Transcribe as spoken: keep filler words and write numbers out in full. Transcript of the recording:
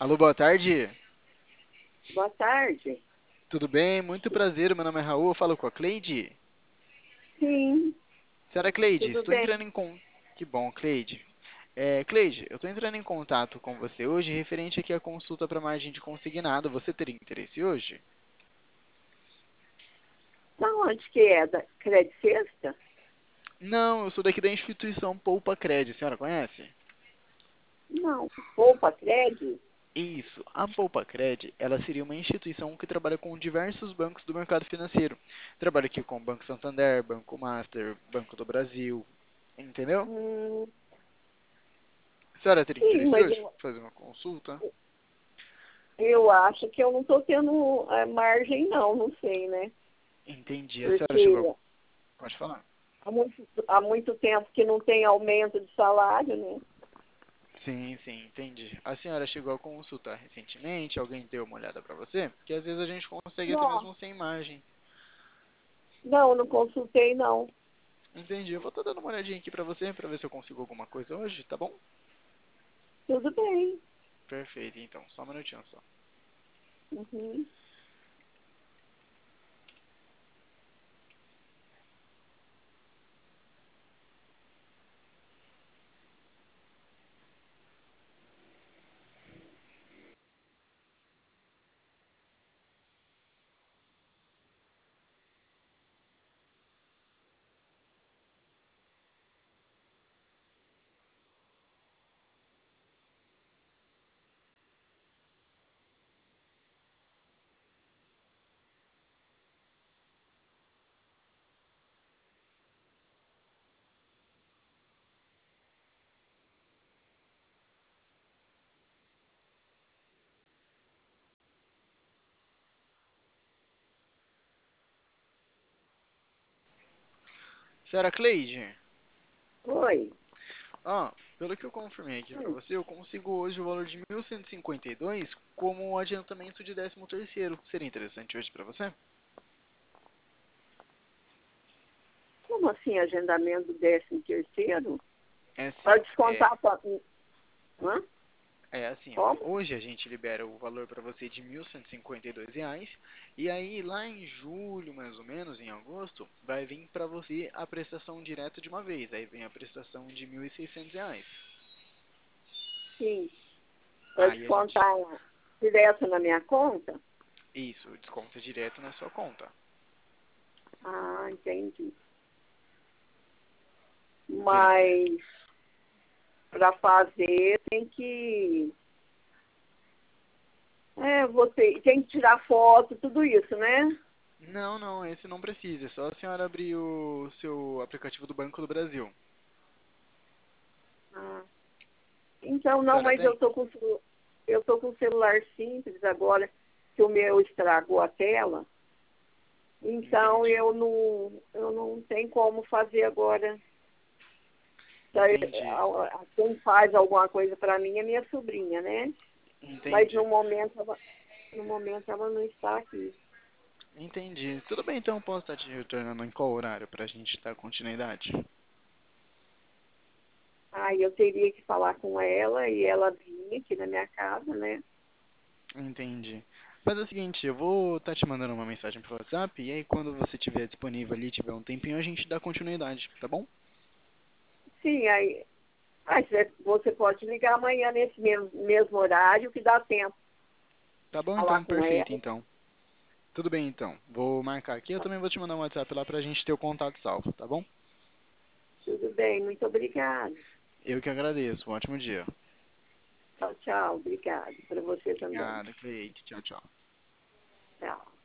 Alô, boa tarde. Boa tarde. Tudo bem? Muito prazer. Meu nome é Raul. Eu falo com a Cleide. Sim, Senhora Cleide, tudo estou bem. entrando em con... Que bom, Cleide. É, Cleide, eu estou entrando em contato com você hoje referente aqui à consulta para margem de consignado. Você teria interesse hoje? Da onde que é? Da Crédito Sexta? Não, eu sou daqui da instituição Poupa Cred. A senhora conhece? Não. Poupa Crédito? Isso. A Poupa Cred, ela seria uma instituição que trabalha com diversos bancos do mercado financeiro. Trabalha aqui com o Banco Santander, Banco Master, Banco do Brasil. Entendeu? Hum, A senhora teria sim, interesse mas hoje? eu, Fazer uma consulta? eu acho que eu não estou tendo é, margem, não, não sei, né? Entendi. A senhora chegou. Porque a- Pode falar. há muito, há muito tempo que não tem aumento de salário, né? Sim, sim, entendi. A senhora chegou a consultar recentemente? Alguém deu uma olhada pra você? Porque às vezes a gente consegue até Não, mesmo sem margem. não, não consultei, não. Entendi. Eu vou estar dando uma olhadinha aqui pra você, pra ver se eu consigo alguma coisa hoje, tá bom? Tudo bem. Perfeito, então. Só um minutinho só. Uhum. Senhora Cleide, Oi. ó, pelo que eu confirmei aqui pra Hum, você, eu consigo hoje o valor de mil cento e e cinquenta e dois como um adiantamento de décimo terceiro. Seria interessante hoje pra você? Como assim, agendamento do décimo terceiro? É Para sim. É, descontar para... Hã? É assim, ó. Como? Hoje a gente libera o valor para você de mil cento e e cinquenta e dois reais. E aí lá em julho, mais ou menos, em agosto, vai vir para você a prestação direta de uma vez. Aí vem a prestação de mil e seiscentos reais. Sim. Para Aí a gente, descontar direto na minha conta? isso, desconta direto na sua conta. Ah, entendi. Seria interessante. Mas para fazer tem que. É, você tem que tirar foto, tudo isso, né? Não, não, esse não precisa. É só a senhora abrir o seu aplicativo do Banco do Brasil. Ah, então A não, senhora mas eu tem? tô com celu- eu tô com um celular simples agora, que o meu estragou a tela. Então Entendi. eu não, eu não tenho como fazer agora. Tá, Entendi. a- a- Quem faz alguma coisa para mim é minha sobrinha, né? Mas Entendi. no momento, ela- no momento ela não está aqui. Entendi. Tudo bem, então eu posso estar te retornando em qual horário para a gente dar continuidade? Aí eu teria que falar com ela e ela vinha aqui na minha casa, né? Entendi. Mas é o seguinte, eu vou estar te mandando uma mensagem pro WhatsApp e aí quando você estiver disponível ali, tiver um tempinho, a gente dá continuidade, tá bom? Sim, aí, aí você você pode ligar amanhã nesse mesmo, mesmo horário que dá tempo Tá de bom, falar então, com perfeito, ela. então. Tudo bem, então. Vou marcar aqui, eu também vou te mandar um WhatsApp lá pra gente ter o contato salvo, tá bom? Tudo bem, muito obrigada. Eu que agradeço. Um ótimo dia. Tchau, tchau, obrigada. Para você também. Obrigado, Cleide. Tchau, tchau. Tchau.